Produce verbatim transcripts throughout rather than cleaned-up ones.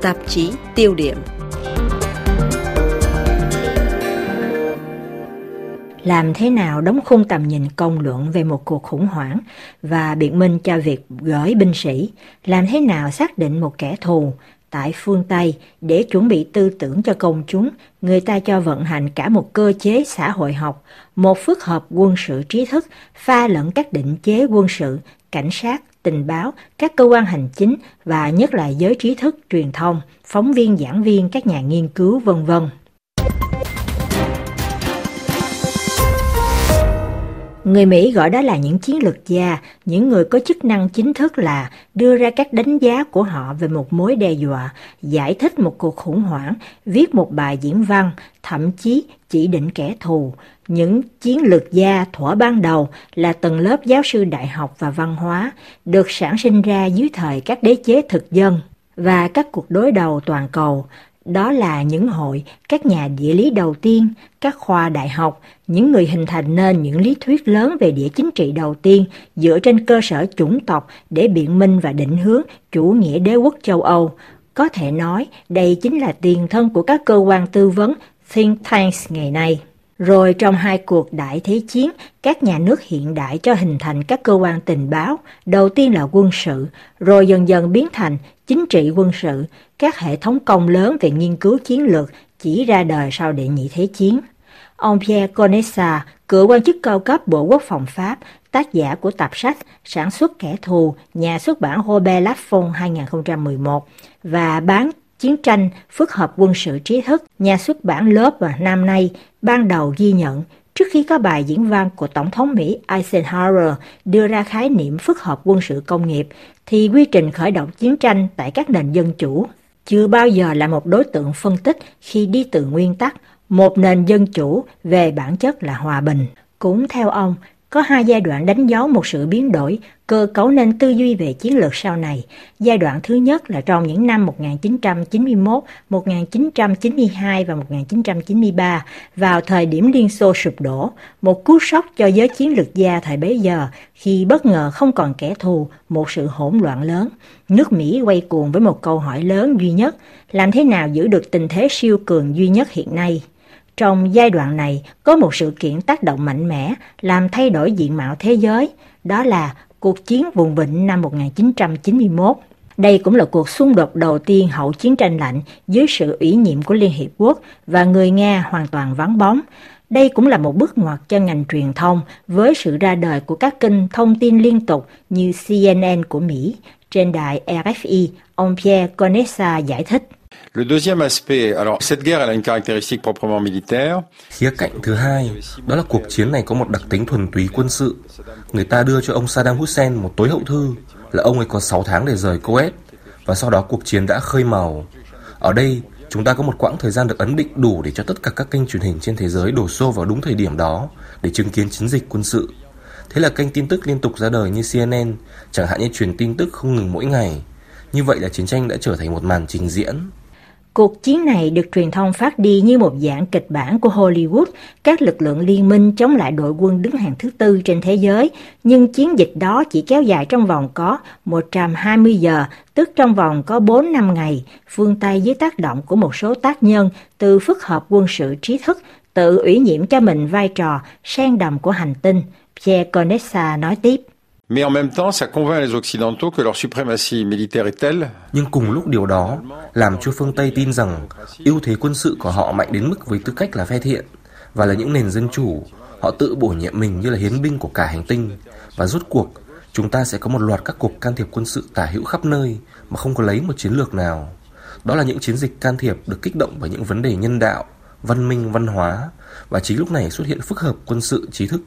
Tạp chí tiêu điểm. Làm thế nào đóng khung tầm nhìn công luận về một cuộc khủng hoảng và biện minh cho việc gửi binh sĩ? Làm thế nào xác định một kẻ thù? Tại phương Tây, để chuẩn bị tư tưởng cho công chúng, người ta cho vận hành cả một cơ chế xã hội học, một phức hợp quân sự trí thức, pha lẫn các định chế quân sự, cảnh sát, tình báo, các cơ quan hành chính và nhất là giới trí thức, truyền thông, phóng viên, giảng viên, các nhà nghiên cứu, vân vân. Người Mỹ gọi đó là những chiến lược gia, những người có chức năng chính thức là đưa ra các đánh giá của họ về một mối đe dọa, giải thích một cuộc khủng hoảng, viết một bài diễn văn, thậm chí chỉ định kẻ thù. Những chiến lược gia thuở ban đầu là tầng lớp giáo sư đại học và văn hóa, được sản sinh ra dưới thời các đế chế thực dân và các cuộc đối đầu toàn cầu. Đó là những hội, các nhà địa lý đầu tiên, các khoa đại học, những người hình thành nên những lý thuyết lớn về địa chính trị đầu tiên dựa trên cơ sở chủng tộc để biện minh và định hướng chủ nghĩa đế quốc châu Âu. Có thể nói đây chính là tiền thân của các cơ quan tư vấn think tanks ngày nay. Rồi trong hai cuộc đại thế chiến, các nhà nước hiện đại cho hình thành các cơ quan tình báo, đầu tiên là quân sự, rồi dần dần biến thành chính trị quân sự, các hệ thống công lớn về nghiên cứu chiến lược chỉ ra đời sau đệ nhị thế chiến. Ông Pierre Conessa, cựu quan chức cao cấp Bộ Quốc phòng Pháp, tác giả của tập sách Sản xuất kẻ thù, nhà xuất bản Robert Laffont hai không một một và bán Chiến tranh, phức hợp quân sự trí thức, nhà xuất bản lớp và năm nay, ban đầu ghi nhận, trước khi có bài diễn văn của Tổng thống Mỹ Eisenhower đưa ra khái niệm phức hợp quân sự công nghiệp, thì quy trình khởi động chiến tranh tại các nền dân chủ chưa bao giờ là một đối tượng phân tích khi đi từ nguyên tắc, một nền dân chủ về bản chất là hòa bình. Cũng theo ông, có hai giai đoạn đánh dấu một sự biến đổi, cơ cấu nên tư duy về chiến lược sau này. Giai đoạn thứ nhất là trong những năm một nghìn chín trăm chín mươi mốt, một nghìn chín trăm chín mươi hai và một nghìn chín trăm chín mươi ba, vào thời điểm Liên Xô sụp đổ, một cú sốc cho giới chiến lược gia thời bấy giờ khi bất ngờ không còn kẻ thù, một sự hỗn loạn lớn. Nước Mỹ quay cuồng với một câu hỏi lớn duy nhất, làm thế nào giữ được tình thế siêu cường duy nhất hiện nay? Trong giai đoạn này, có một sự kiện tác động mạnh mẽ làm thay đổi diện mạo thế giới, đó là cuộc chiến vùng vịnh năm một nghìn chín trăm chín mươi mốt. Đây cũng là cuộc xung đột đầu tiên hậu chiến tranh lạnh dưới sự ủy nhiệm của Liên Hiệp Quốc và người Nga hoàn toàn vắng bóng. Đây cũng là một bước ngoặt cho ngành truyền thông với sự ra đời của các kênh thông tin liên tục như C N N của Mỹ. Trên đài R F I, ông Pierre Conessa giải thích. Le deuxième aspect, alors cette guerre elle a une caractéristique proprement militaire. Khía cạnh thứ hai, đó là cuộc chiến này có một đặc tính thuần túy quân sự. Người ta đưa cho ông Saddam Hussein một tối hậu thư là ông ấy có sáu tháng để rời Kuwait và sau đó cuộc chiến đã khơi mào. Ở đây, chúng ta có một quãng thời gian được ấn định đủ để cho tất cả các kênh truyền hình trên thế giới đổ xô vào đúng thời điểm đó để chứng kiến chiến dịch quân sự. Thế là kênh tin tức liên tục ra đời như C N N, chẳng hạn như truyền tin tức không ngừng mỗi ngày. Như vậy là chiến tranh đã trở thành một màn trình diễn. Cuộc chiến này được truyền thông phát đi như một dạng kịch bản của Hollywood, các lực lượng liên minh chống lại đội quân đứng hàng thứ tư trên thế giới, nhưng chiến dịch đó chỉ kéo dài trong vòng có một trăm hai mươi giờ, tức trong vòng có bốn năm ngày, phương Tây dưới tác động của một số tác nhân từ phức hợp quân sự trí thức, tự ủy nhiệm cho mình vai trò sen đầm của hành tinh. Pierre Conessa nói tiếp. Mais en même temps, ça convainc les Occidentaux que leur suprématie militaire est telle. Nhưng cùng lúc điều đó làm cho phương Tây tin rằng ưu thế quân sự của họ mạnh đến mức với tư cách là phe thiện và là những nền dân chủ, họ tự bổ nhiệm mình như là hiến binh của cả hành tinh. Và rốt cuộc, chúng ta sẽ có một loạt các cuộc can thiệp quân sự tả hữu khắp nơi mà không có lấy một chiến lược nào. Đó là những chiến dịch can thiệp được kích động bởi những vấn đề nhân đạo, văn minh, văn hóa, và chính lúc này xuất hiện phức hợp quân sự trí thức.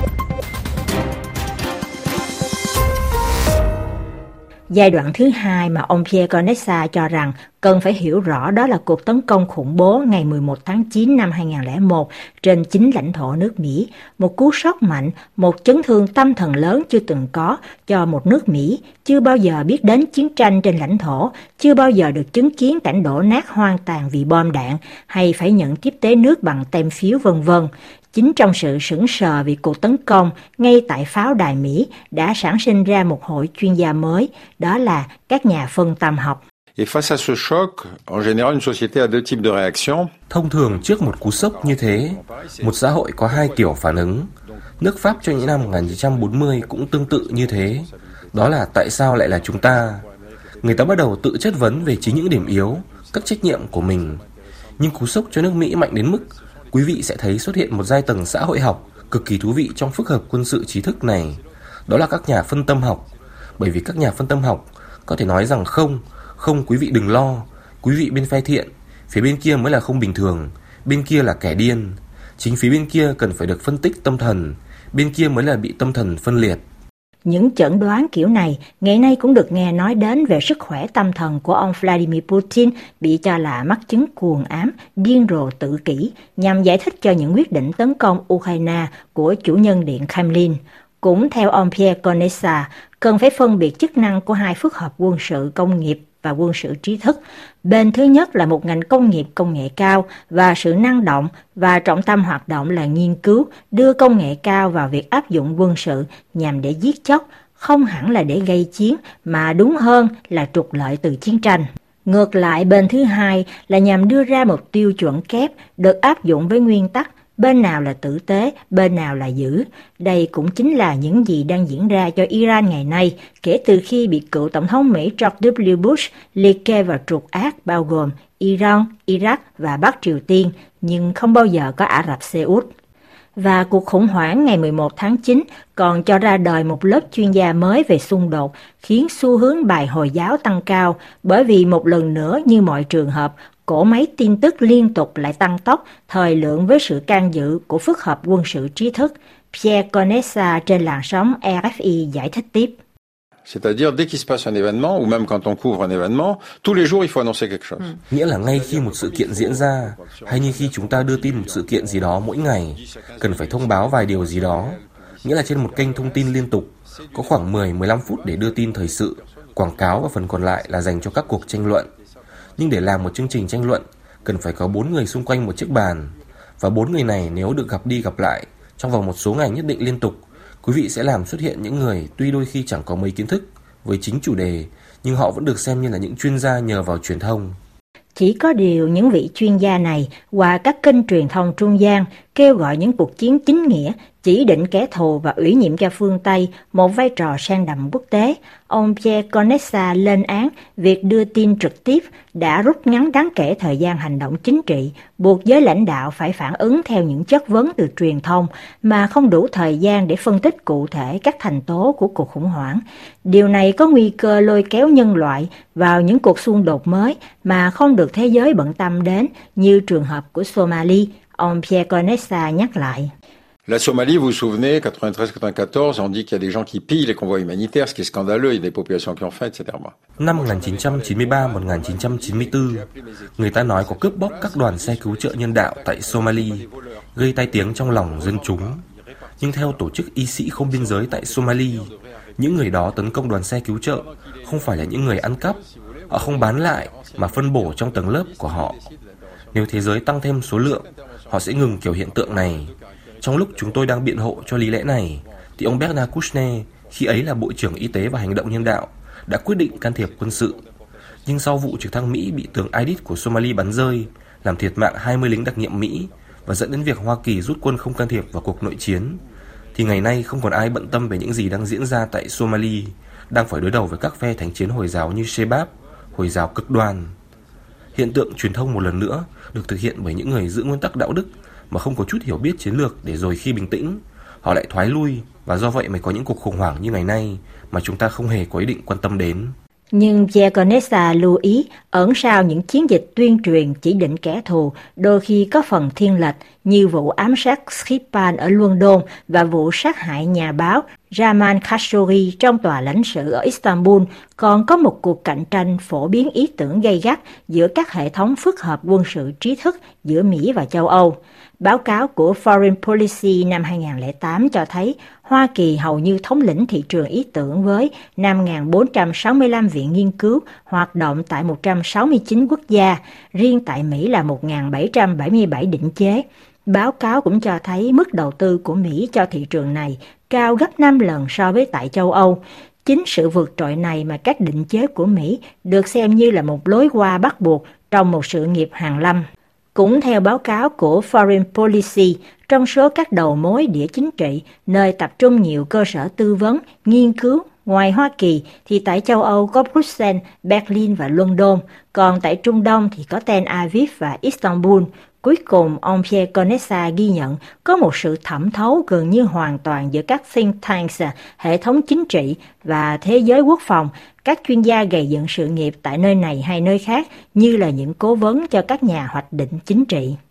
Giai đoạn thứ hai mà ông Pierre Conessa cho rằng cần phải hiểu rõ đó là cuộc tấn công khủng bố ngày mười một tháng chín năm hai nghìn lẻ một trên chính lãnh thổ nước Mỹ, một cú sốc mạnh, một chấn thương tâm thần lớn chưa từng có cho một nước Mỹ, chưa bao giờ biết đến chiến tranh trên lãnh thổ, chưa bao giờ được chứng kiến cảnh đổ nát hoang tàn vì bom đạn hay phải nhận tiếp tế nước bằng tem phiếu vân vân. Chính trong sự sững sờ vì cuộc tấn công ngay tại pháo đài Mỹ đã sản sinh ra một hội chuyên gia mới, đó là các nhà phân tâm học. Et face à ce choc, en général, une société a deux types de réactions. Thông thường trước một cú sốc như thế, một xã hội có hai kiểu phản ứng. Nước Pháp trong những năm một nghìn chín trăm bốn mươi cũng tương tự như thế. Đó là tại sao lại là chúng ta? Người ta bắt đầu tự chất vấn về chính những điểm yếu, các trách nhiệm của mình. Nhưng cú sốc cho nước Mỹ mạnh đến mức quý vị sẽ thấy xuất hiện một giai tầng xã hội học cực kỳ thú vị trong phức hợp quân sự trí thức này. Đó là các nhà phân tâm học. Bởi vì các nhà phân tâm học có thể nói rằng không, không quý vị đừng lo, quý vị bên phe thiện, phía bên kia mới là không bình thường, bên kia là kẻ điên. Chính phía bên kia cần phải được phân tích tâm thần, bên kia mới là bị tâm thần phân liệt. Những chẩn đoán kiểu này ngày nay cũng được nghe nói đến về sức khỏe tâm thần của ông Vladimir Putin, bị cho là mắc chứng cuồng ám, điên rồ tự kỷ, nhằm giải thích cho những quyết định tấn công Ukraine của chủ nhân điện Kremlin. Cũng theo ông Pierre Conesa, cần phải phân biệt chức năng của hai phức hợp quân sự công nghiệp và quân sự trí thức. Bên thứ nhất là một ngành công nghiệp công nghệ cao và sự năng động, và trọng tâm hoạt động là nghiên cứu, đưa công nghệ cao vào việc áp dụng quân sự nhằm để giết chóc, không hẳn là để gây chiến, mà đúng hơn là trục lợi từ chiến tranh. Ngược lại, bên thứ hai là nhằm đưa ra một tiêu chuẩn kép được áp dụng với nguyên tắc bên nào là tử tế, bên nào là dữ. Đây cũng chính là những gì đang diễn ra cho Iran ngày nay, kể từ khi bị cựu Tổng thống Mỹ George W. Bush liệt kê vào trục ác bao gồm Iran, Iraq và Bắc Triều Tiên, nhưng không bao giờ có Ả Rập Xê Út. Và cuộc khủng hoảng ngày mười một tháng chín còn cho ra đời một lớp chuyên gia mới về xung đột, khiến xu hướng bài Hồi giáo tăng cao, bởi vì một lần nữa như mọi trường hợp, cỗ máy tin tức liên tục lại tăng tốc thời lượng với sự can dự của phức hợp quân sự trí thức. Pierre Conesa trên làn sóng rờ ép i giải thích tiếp. C'est-à-dire, dès qu'il se passe un événement, ou même quand on couvre un événement, tous les jours il faut annoncer quelque chose. Nghĩa là ngay khi một sự kiện diễn ra, hay như khi chúng ta đưa tin một sự kiện gì đó mỗi ngày, cần phải thông báo vài điều gì đó. Nghĩa là trên một kênh thông tin liên tục, có khoảng mười đến mười lăm phút để đưa tin thời sự, quảng cáo, và phần còn lại là dành cho các cuộc tranh luận. Nhưng để làm một chương trình tranh luận, cần phải có bốn người xung quanh một chiếc bàn. Và bốn người này nếu được gặp đi gặp lại trong vòng một số ngày nhất định liên tục, quý vị sẽ làm xuất hiện những người tuy đôi khi chẳng có mấy kiến thức với chính chủ đề, nhưng họ vẫn được xem như là những chuyên gia nhờ vào truyền thông. Chỉ có điều những vị chuyên gia này qua các kênh truyền thông trung gian kêu gọi những cuộc chiến chính nghĩa, chỉ định kẻ thù và ủy nhiệm cho phương Tây một vai trò sang đậm quốc tế. Ông Pierre Conesa lên án việc đưa tin trực tiếp đã rút ngắn đáng kể thời gian hành động chính trị, buộc giới lãnh đạo phải phản ứng theo những chất vấn từ truyền thông mà không đủ thời gian để phân tích cụ thể các thành tố của cuộc khủng hoảng. Điều này có nguy cơ lôi kéo nhân loại vào những cuộc xung đột mới mà không được thế giới bận tâm đến, như trường hợp của Somalia. Ông Pierre Conesa nhắc lại. La Somalie, vous vous souvenez, quatre-vingt-treize quatre-vingt-quatorze, on dit qu'il y a des gens qui pillent les convois humanitaires, ce qui est scandaleux, il y a des populations qui ont faim, et cetera. Năm một nghìn chín trăm chín mươi ba đến một nghìn chín trăm chín mươi tư, người ta nói có cướp bóc các đoàn xe cứu trợ nhân đạo tại Somalia, gây tai tiếng trong lòng dân chúng. Nhưng theo tổ chức y sĩ không biên giới tại Somalia, những người đó tấn công đoàn xe cứu trợ không phải là những người ăn cắp, họ không bán lại mà phân bổ trong tầng lớp của họ. Nếu thế giới tăng thêm số lượng, họ sẽ ngừng kiểu hiện tượng này. Trong lúc chúng tôi đang biện hộ cho lý lẽ này, thì ông Bernard Kouchner, khi ấy là Bộ trưởng Y tế và Hành động Nhân đạo, đã quyết định can thiệp quân sự. Nhưng sau vụ trực thăng Mỹ bị tường Aidid của Somalia bắn rơi, làm thiệt mạng hai mươi lính đặc nhiệm Mỹ và dẫn đến việc Hoa Kỳ rút quân không can thiệp vào cuộc nội chiến, thì ngày nay không còn ai bận tâm về những gì đang diễn ra tại Somalia, đang phải đối đầu với các phe thánh chiến Hồi giáo như Shebab, Hồi giáo cực đoan. Hiện tượng truyền thông một lần nữa được thực hiện bởi những người giữ nguyên tắc đạo đức mà không có chút hiểu biết chiến lược, để rồi khi bình tĩnh, họ lại thoái lui, và do vậy mới có những cuộc khủng hoảng như ngày nay mà chúng ta không hề có ý định quan tâm đến. Nhưng Pierre Conesa lưu ý, ẩn sau những chiến dịch tuyên truyền chỉ định kẻ thù đôi khi có phần thiên lệch, như vụ ám sát Skripal ở London và vụ sát hại nhà báo Jamal Khashoggi trong tòa lãnh sự ở Istanbul, còn có một cuộc cạnh tranh phổ biến ý tưởng gay gắt giữa các hệ thống phức hợp quân sự trí thức giữa Mỹ và châu Âu. Báo cáo của Foreign Policy năm hai không không tám cho thấy Hoa Kỳ hầu như thống lĩnh thị trường ý tưởng với năm nghìn bốn trăm sáu mươi lăm viện nghiên cứu hoạt động tại một trăm sáu mươi chín quốc gia, riêng tại Mỹ là một nghìn bảy trăm bảy mươi bảy định chế. Báo cáo cũng cho thấy mức đầu tư của Mỹ cho thị trường này cao gấp năm lần so với tại châu Âu. Chính sự vượt trội này mà các định chế của Mỹ được xem như là một lối qua bắt buộc trong một sự nghiệp hàn lâm. Cũng theo báo cáo của Foreign Policy, trong số các đầu mối địa chính trị, nơi tập trung nhiều cơ sở tư vấn, nghiên cứu, ngoài Hoa Kỳ thì tại châu Âu có Bruxelles, Berlin và London, còn tại Trung Đông thì có Tel Aviv và Istanbul. Cuối cùng, ông Pierre Conesa ghi nhận có một sự thẩm thấu gần như hoàn toàn giữa các think tanks, hệ thống chính trị và thế giới quốc phòng, các chuyên gia gầy dựng sự nghiệp tại nơi này hay nơi khác như là những cố vấn cho các nhà hoạch định chính trị.